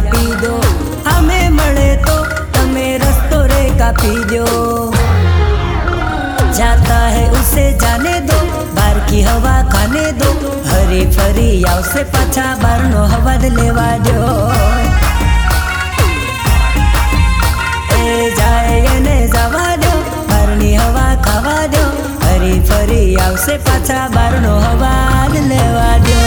આપી દો, અમે મળે તો તમે रस्तो रे कापी दो। जाता है उसे जाने दो, बाहर की हवा खाने दो, हरी फरी आवसे पाछा बारनो हवाद लेवा दो। ए जाए ने जावा दो, बारनी हवा खावा दो, हरी फरी आवसे पाछा बारनो हवाद लेवा दो।